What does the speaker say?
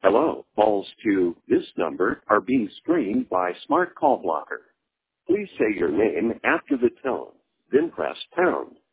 Hello, calls to this number are being screened by Smart Call Blocker. Please say your name after the tone, then press pound